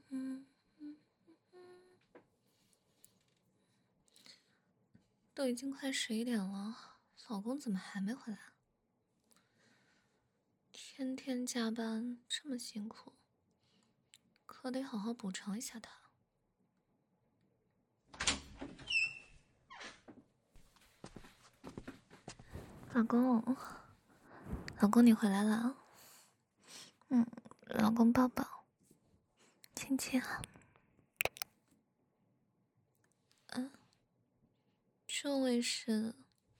嗯，都已经快11点了，老公怎么还没回来？天天加班这么辛苦，可得好好补偿一下他。老公，老公你回来了。老公抱抱，亲亲啊。这位是？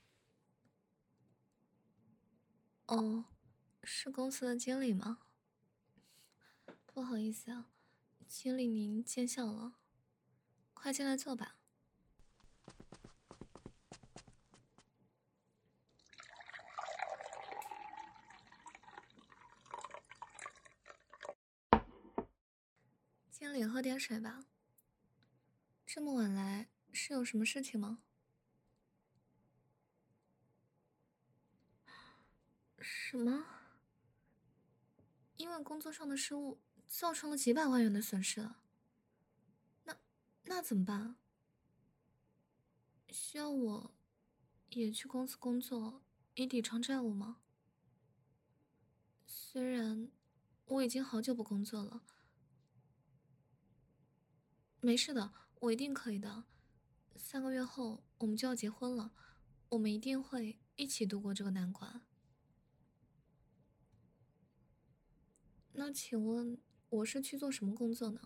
哦，是公司的经理吗？不好意思啊，经理您见笑了，快进来坐吧。经理喝点水吧。这么晚来是有什么事情吗？什么？因为工作上的失误造成了几百万元的损失了。那怎么办？需要我也去公司工作以抵偿债务吗？虽然我已经好久不工作了。没事的，我一定可以的。3个月后我们就要结婚了，我们一定会一起度过这个难关。那请问我是去做什么工作呢？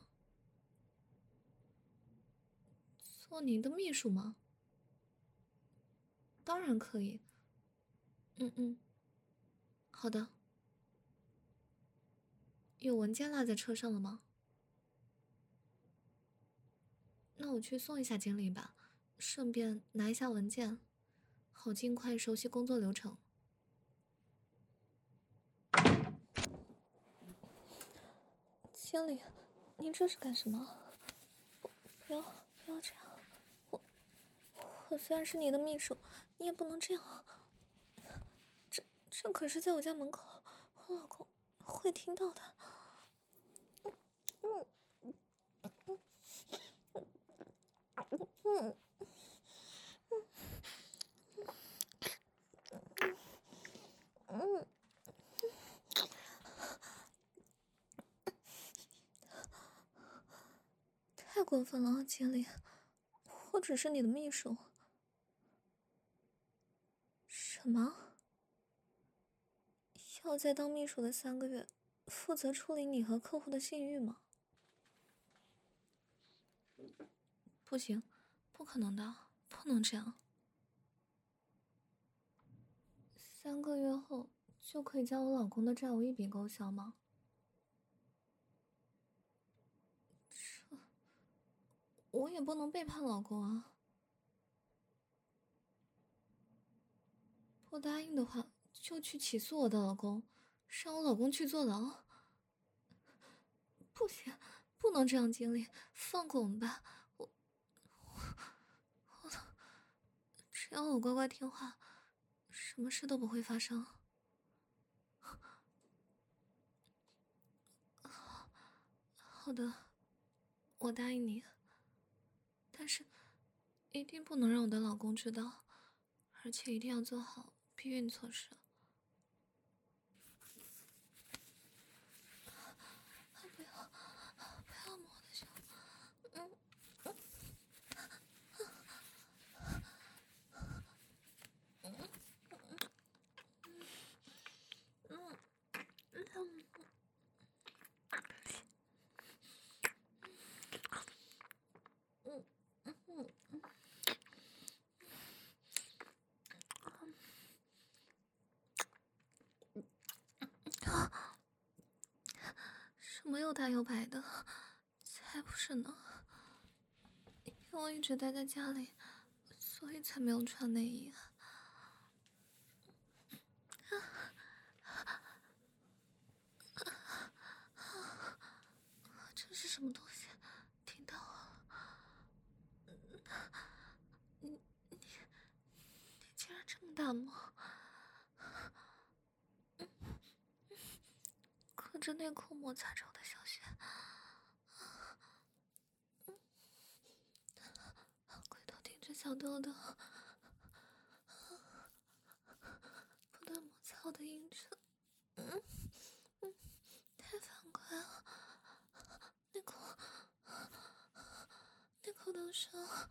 做您的秘书吗？当然可以。好的。有文件落在车上了吗？那我去送一下经理吧，顺便拿一下文件，好尽快熟悉工作流程。经理，您这是干什么？不要这样，我虽然是你的秘书，你也不能这样。这可是在我家门口，我老公会听到的。太过分了，经理，我只是你的秘书。什么？要在当秘书的3个月，负责处理你和客户的信誉吗？不行，不可能的，不能这样。3个月后就可以将我老公的债务一笔勾销吗？我也不能背叛老公啊。不答应的话，就去起诉我的老公，让我老公去坐牢。不行，不能这样，经理，放过我们吧。只要我乖乖听话，什么事都不会发生。好的，我答应你。但是，一定不能让我的老公知道，而且一定要做好避孕措施。不要摸我的胸。什么又大又白的？才不是呢！因为我一直待在家里，所以才没有穿内衣。这是什么东西？听到了？你竟然这么大吗？隔着内裤摩擦着我的小穴。 小豆豆不断摩擦我的阴唇，太反感了，那口都说，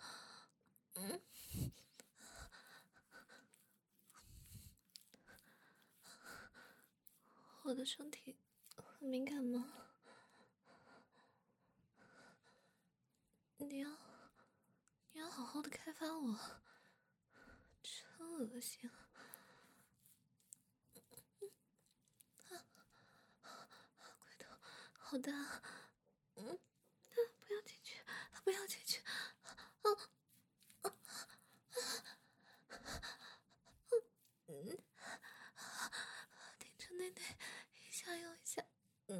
我的身体很敏感吗？你要好好的开发我，真恶心。龟头好大，不要进去，不要进去，顶着内内一下又一下，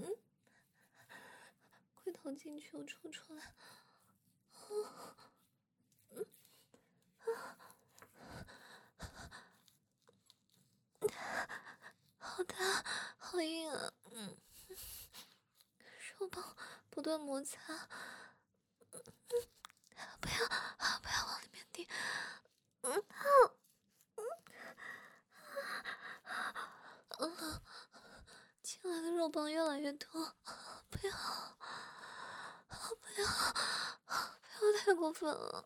龟头进去又抽出来，好大，好硬啊！手棒不断摩擦，不要往里面顶，进来的肉棒越来越多，不要太过分了，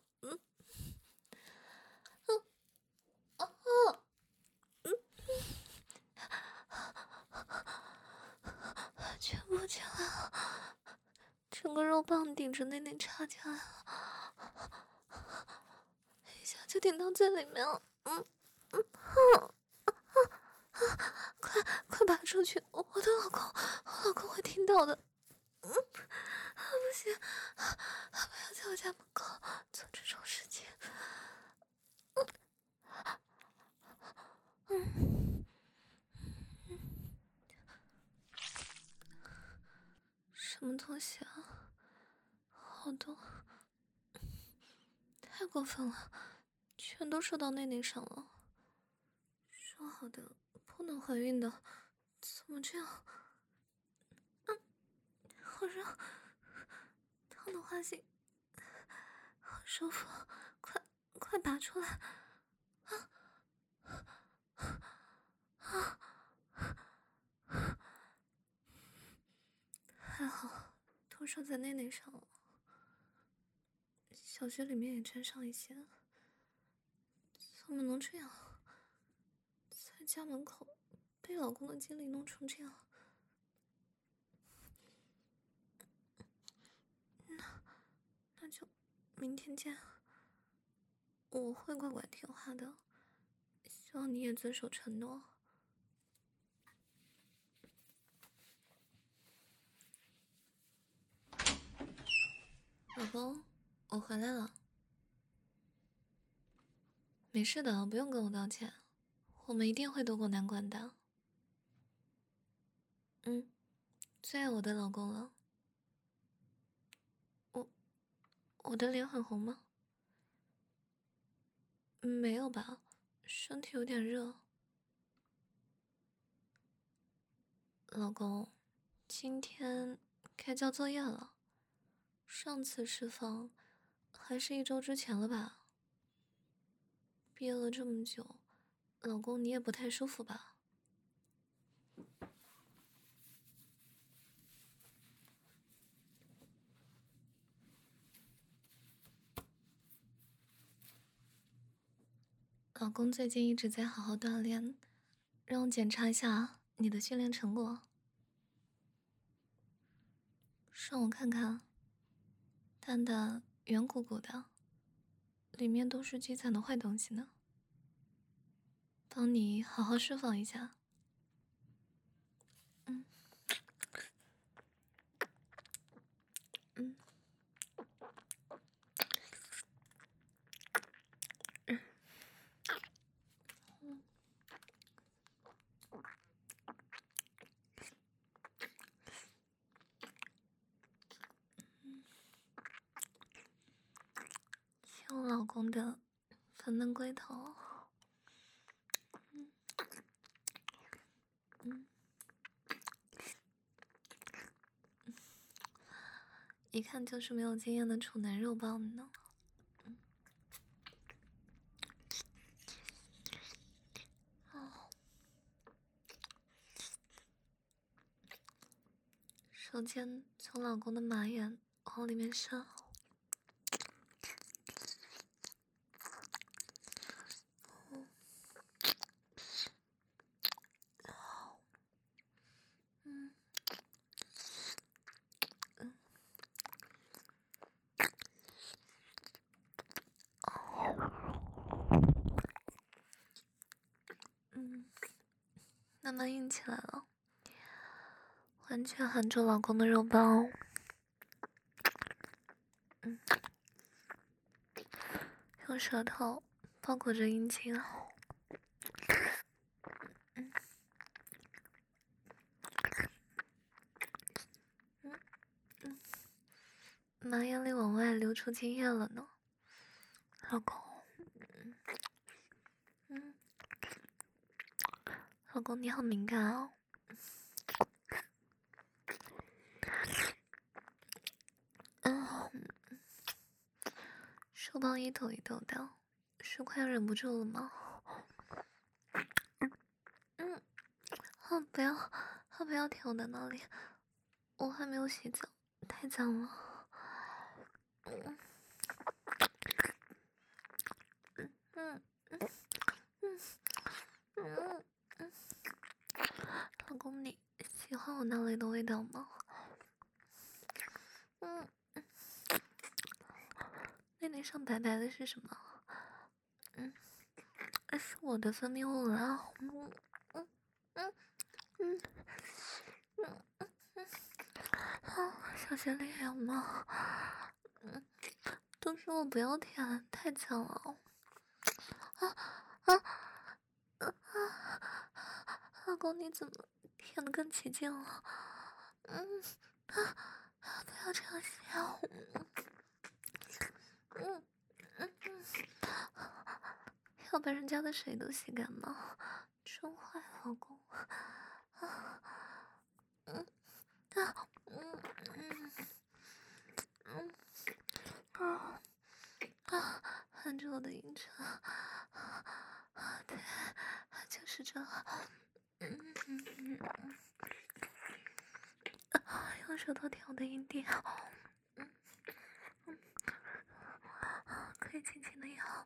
全部进来了，整个肉棒顶着内内插进来了，一下就顶到最里面了，快拔出去！我的老公会听到的。不行，不要在我家门口做这种事情。什么东西啊？好多，太过分了，全都射到内内上了。说好的不能怀孕的，怎么这样？好热，烫的花心，好舒服，快拔出来！还好，都射在内内上了，小穴里面也沾上一些，怎么能这样？在家门口被老公的精力弄成这样，那就明天见。我会乖乖听话的，希望你也遵守承诺。老公，我回来了。没事的，不用跟我道歉，我们一定会渡过难关的。最爱我的老公了。我的脸很红吗？没有吧，身体有点热。老公，今天该交作业了。上次释放还是1周之前了吧？憋了这么久，老公你也不太舒服吧？老公最近一直在好好锻炼，让我检查一下你的训练成果。让我看看，蛋蛋圆鼓鼓的，里面都是积攒的坏东西呢。帮你好好释放一下。亲我老公的粉嫩龟头。一看就是没有经验的处男肉棒呢。 手尖从老公的马眼往里面伸。慢慢硬起来了，完全含住老公的肉包。用舌头包裹着阴茎。马眼里往外流出精液了呢，老公。老公你好敏感哦。手包一抖一抖的，是快忍不住了吗？不要舔我的那里，我还没有洗澡，太脏了。老公，你喜欢我那里的味道吗？内内上白白的是什么？是我的分泌物啊。小心脸有吗？都说我不要舔，太脏了。老公你怎么舔得更起劲了？不要这样笑。要把人家的水都洗干吗？真坏，老公。含着我的阴唇。对，就是这。用舌头舔我的阴蒂。可以轻轻的咬。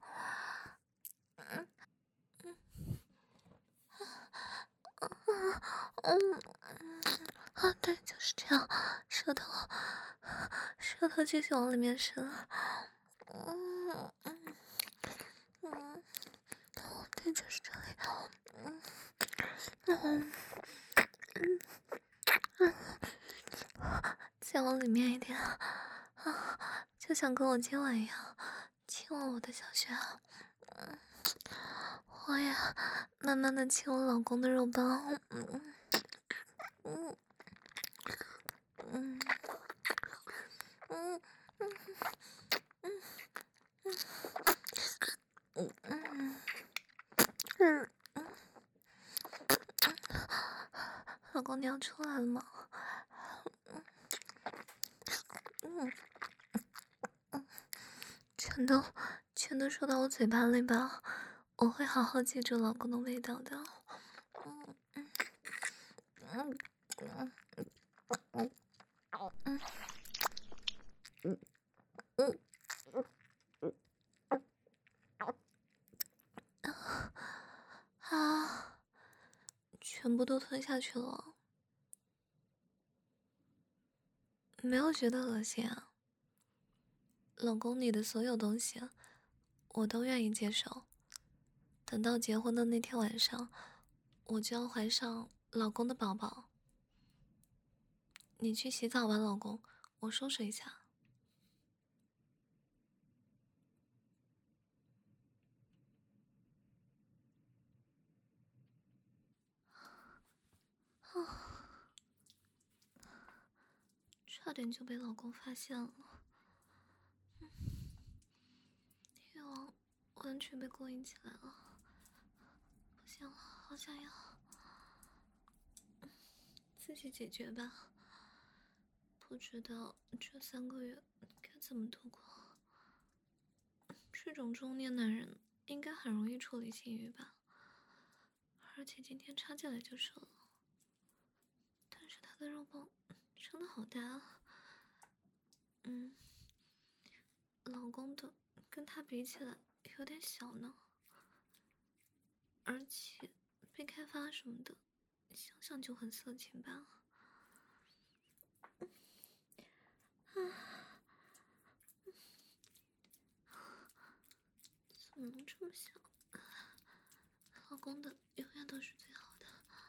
对，就是这样，舌头继续往里面伸。对，就是这里。再往里面一点。就像跟我今晚一样，亲吻我的小穴。我也慢慢的亲我老公的肉包。老公，你要出来了吗？全都说到我嘴巴里吧，我会好好记住老公的味道的。全部都吞下去了，没有觉得恶心啊？老公，你的所有东西我都愿意接受。等到结婚的那天晚上，我就要怀上老公的宝宝。你去洗澡吧，老公，我收拾一下。差点就被老公发现了，欲望完全被勾引起来了。不行了，好想要，自己解决吧。不知道这3个月该怎么度过。这种中年男人应该很容易处理性欲吧，而且今天插进来就射了，但是他的肉棒真的好大啊。老公的跟他比起来有点小呢，而且被开发什么的，想想就很色情吧。怎么能这么小？老公的永远都是最好的。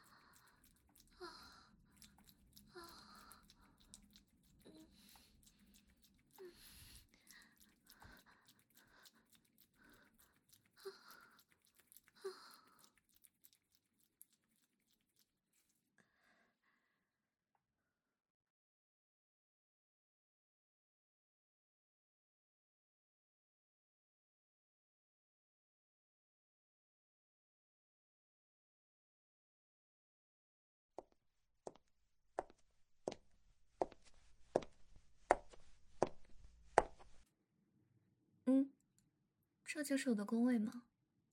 这就是我的工位吗？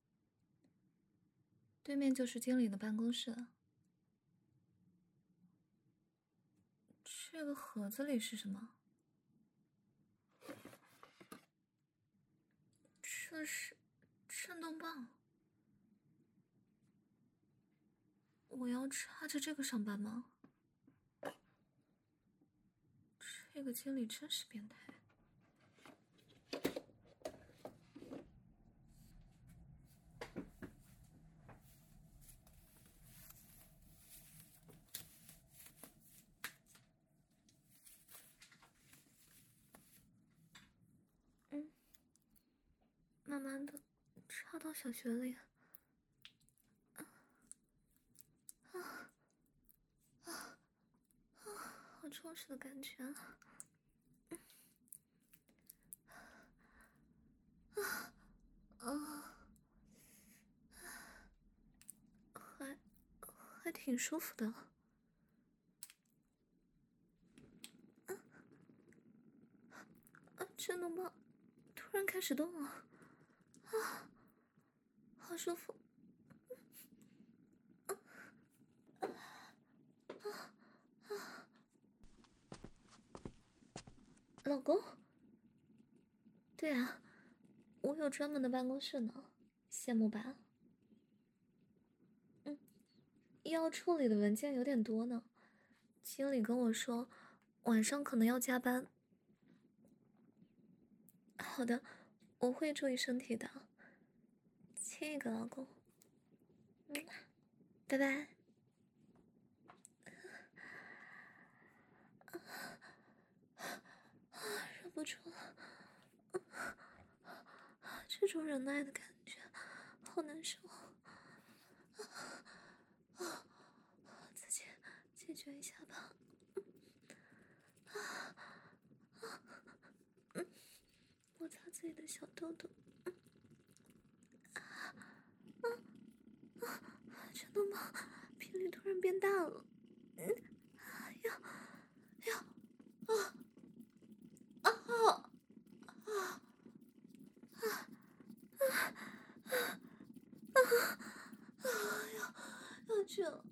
对面就是经理的办公室了。这个盒子里是什么？这是震动棒。我要插着这个上班吗？这个经理真是变态。慢慢的插到小穴里。好充实的感觉啊！还挺舒服的。震动棒突然开始动了，好舒服。老公？对啊，我有专门的办公室呢，羡慕吧？要处理的文件有点多呢，经理跟我说晚上可能要加班。好的，我会注意身体的。亲一个，老公。拜拜。忍不住了，这种忍耐的感觉好难受。自己解决一下吧。摩擦自己的小豆豆。震动棒频率突然变大了。要去了。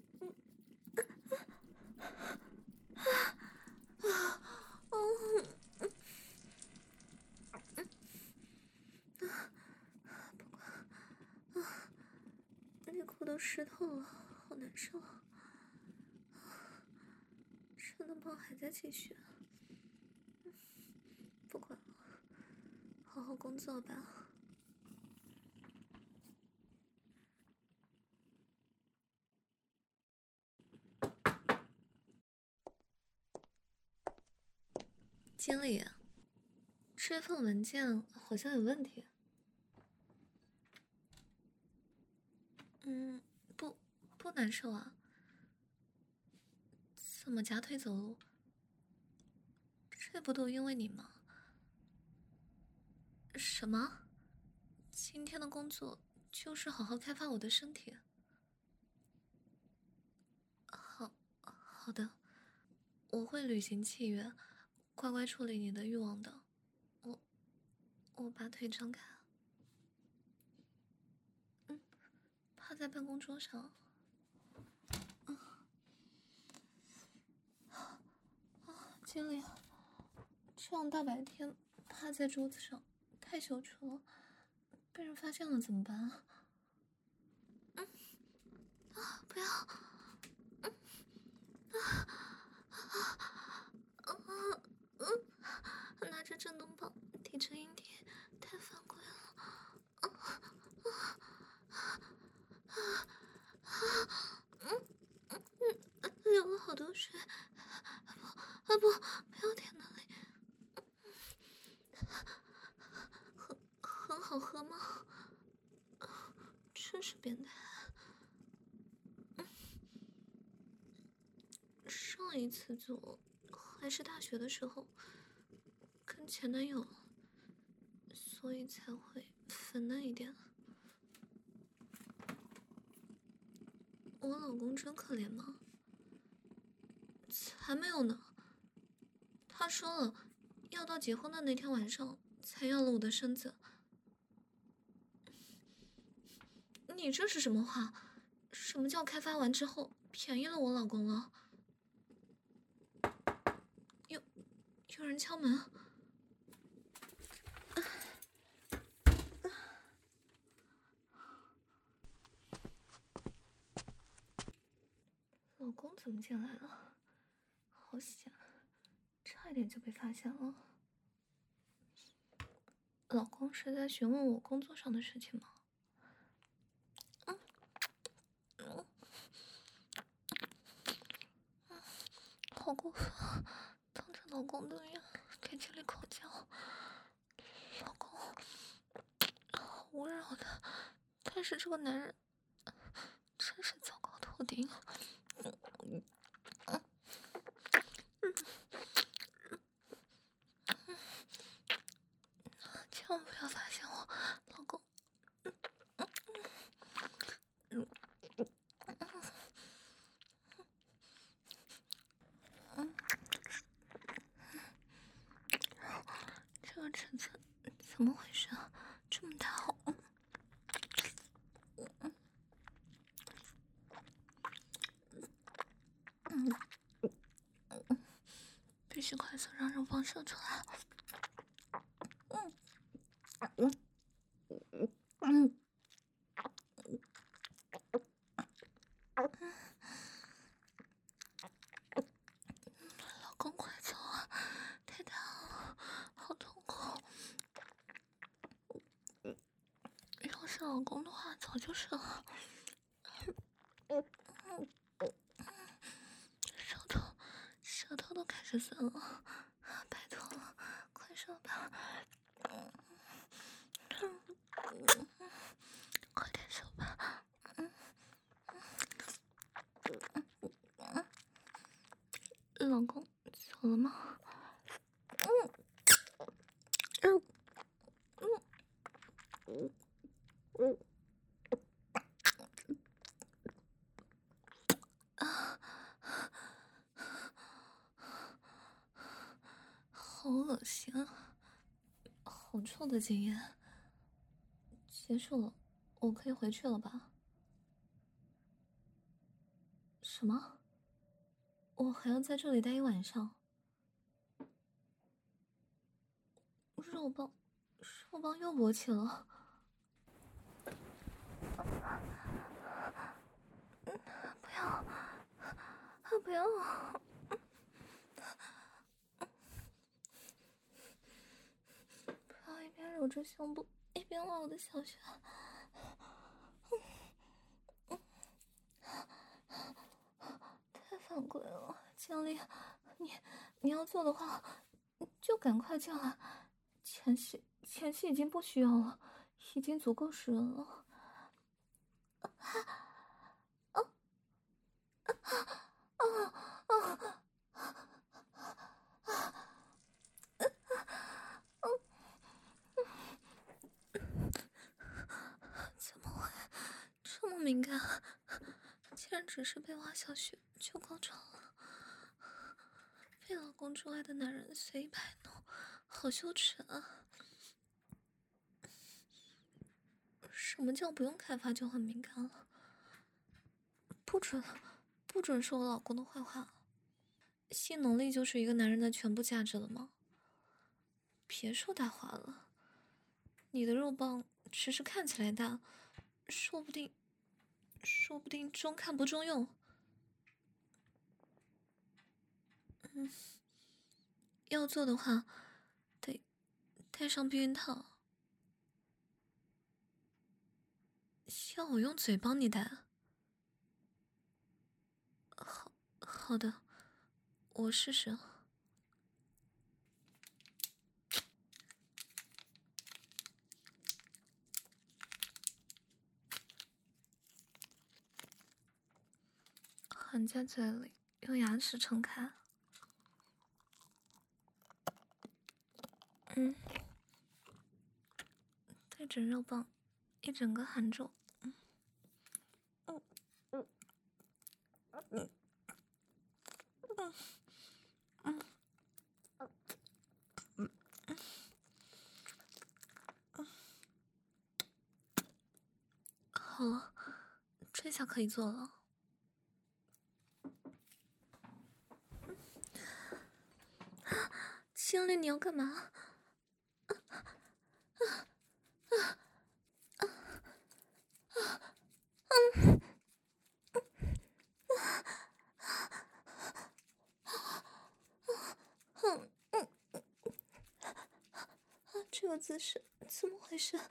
内裤都湿透了，好难受。震动棒还在继续。不管了，好好工作吧。经理，这份文件好像有问题。不难受啊。怎么夹腿走路？这不都因为你吗？什么？今天的工作就是好好开发我的身体。好的，我会履行契约，乖乖处理你的欲望的。我把腿张开。趴在办公桌上。 经理，这样大白天趴在桌子上太羞耻了，被人发现了怎么办啊？不要！拿着震动棒抵着阴蒂，太犯规了！流了好多水！不要舔那里！很好喝吗？真是变态！上一次做还是大学的时候，跟前男友，所以才会粉嫩一点。我老公真可怜吗？才没有呢！他说了，要到结婚的那天晚上才要了我的身子。你这是什么话？什么叫开发完之后便宜了我老公了？有人敲门。老公怎么进来了？好险，差一点就被发现了。老公是在询问我工作上的事情吗？好过分，当着老公的面给经理口交，老公好温柔的，但是这个男人真是糟糕透顶。千万不要发现我，老公。这个尺寸怎么回事啊？这么大好。必须快速让肉棒射出来。老公快走啊！太大了，好痛苦。要是老公的话，早就射了。舌头都开始酸了，拜托了，快射吧！快点射吧！老公走了吗？好恶心啊！好臭的经验。结束了，我可以回去了吧？什么？我还要在这里待一晚上？肉棒又勃起了。不要！不要！不要一边揉着胸部一边挖我的小穴。太犯规了，经理，你要做的话，就赶快进来。前戏已经不需要了，已经足够使人了。怎么会这么敏感？竟然只是被挖小穴就高潮了，被老公之外的男人随意摆弄，好羞耻啊！什么叫不用开发就很敏感了？不准说我老公的坏话！ 性能力就是一个男人的全部价值了吗？别说大话了，你的肉棒只是看起来大，说不定，说不定中看不中用。要做的话，得带上避孕套。要我用嘴帮你戴？好的，我试试。含在嘴里，用牙齿撑开。带着肉棒，一整个含住。好了，这下可以做了。经理，你要干嘛？这个姿势怎么回事？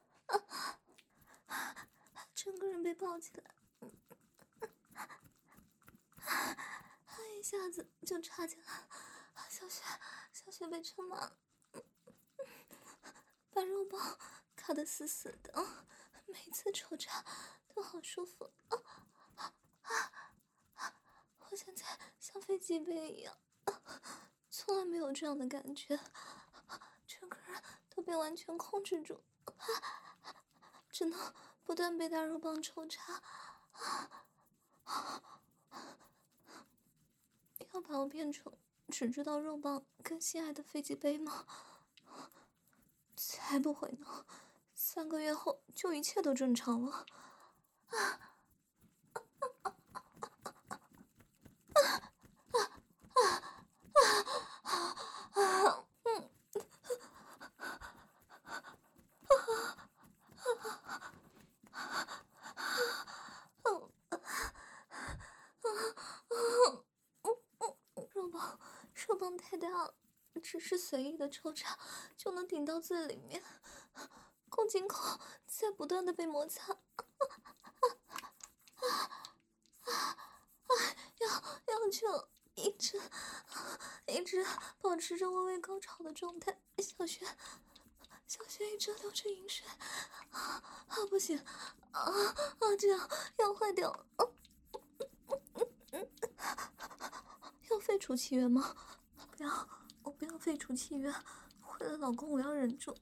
整个人被抱起来，一下子就插进来了。小雪被撑满了，把肉棒卡得死死的，每次抽插都好舒服。我现在像飞机杯一样，从来没有这样的感觉，整个人都被完全控制住，只能不断被大肉棒抽插。要把我变成只知道肉棒跟心爱的飞机杯吗？才不会呢，3个月后就一切都正常了。肉棒太大了，只是随意的抽插就能顶到最里面，宫颈口在不断的被摩擦。要求一直保持着微微高潮的状态。小雪一直流着饮水，不行，这样要坏掉了。要废除契约吗？不要，我不要废除契约，为了老公我要忍住。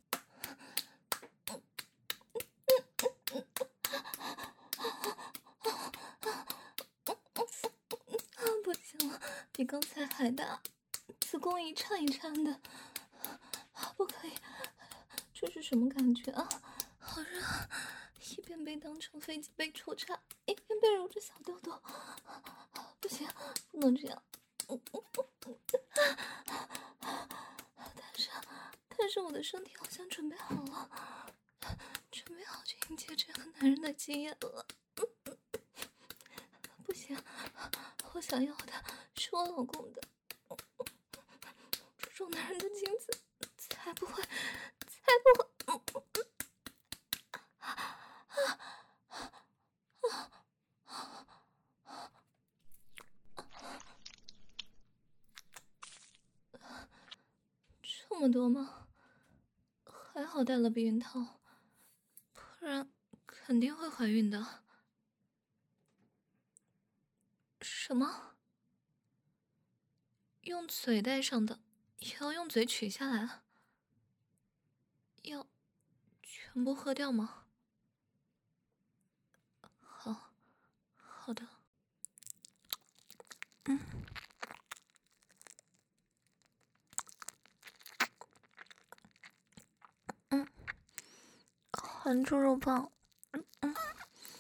不行了，比刚才还大，子宫一颤一颤的，不可以，这是什么感觉啊？好热，一边被当成飞机杯抽插，一边被揉着小豆豆，不行，不能这样。但是我的身体好像准备好了，准备好去迎接这个男人的基业了。不行，我想要的是我老公的，这种男人的精子才不会。这么多吗？还好带了避孕套，不然肯定会怀孕的。什么？用嘴戴上的，也要用嘴取下来？要全部喝掉吗？好的。含住肉棒，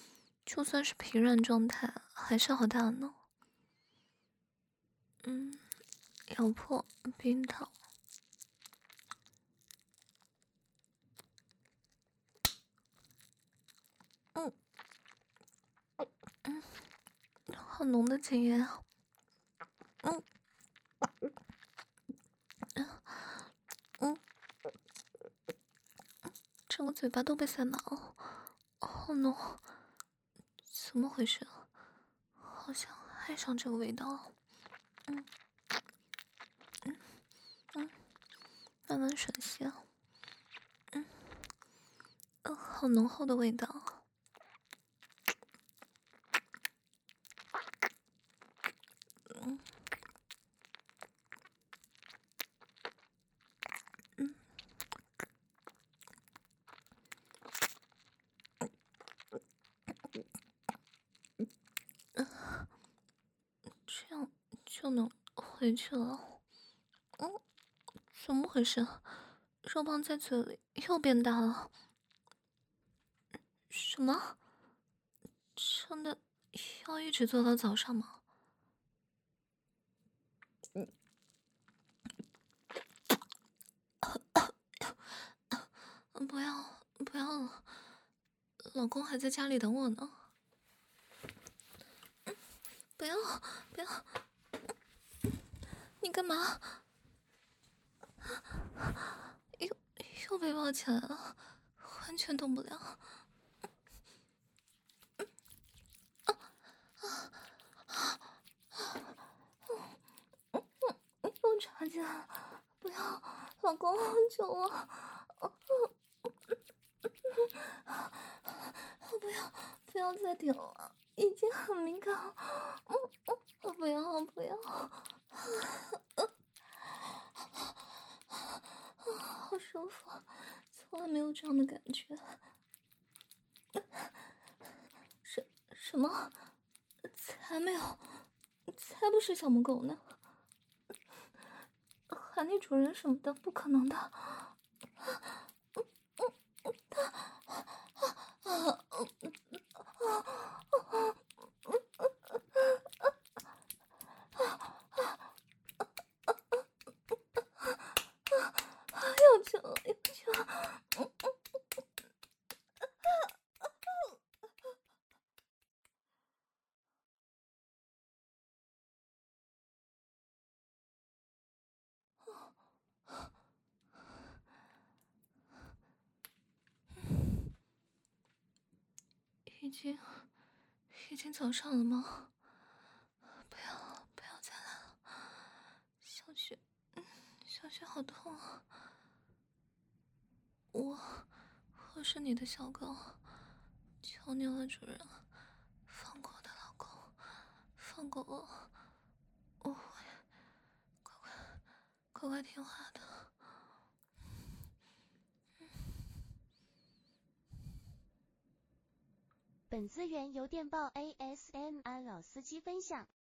就算是疲软状态，还是好大呢。 咬破冰岛。好浓的精液啊！整个嘴巴都被塞满了，好浓，怎么回事？好像爱上这个味道了。慢慢吮吸，好浓厚的味道。这样就能回去了？怎么回事？肉棒在嘴里又变大了？什么？真的要一直做到早上吗？不要不要了，老公还在家里等我呢。不要不要，你干嘛？又被抱起来了，完全动不了。又插进来了，不要，老公救我！不要再顶了，已经很敏感了。不要不要，好舒服，从来没有这样的感觉。什么？才没有，才不是小母狗呢！喊你主人什么的，不可能的。又去了，又去了。已经早上了吗？不要再来了，小穴好痛啊！我是你的小狗，求你了，主人，放过我的老公，放过我，我会乖乖听话的。 本资源由电报 ASMR 老司机分享。